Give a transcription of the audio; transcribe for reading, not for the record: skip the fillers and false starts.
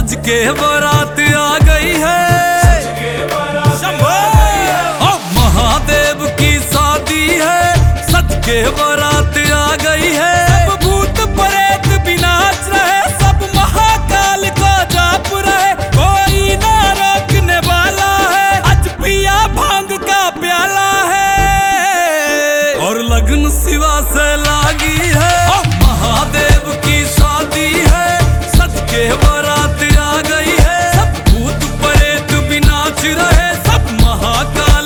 सज के बारात आ गई है, ओ महादेव की शादी है, सज के बारात आ गई है।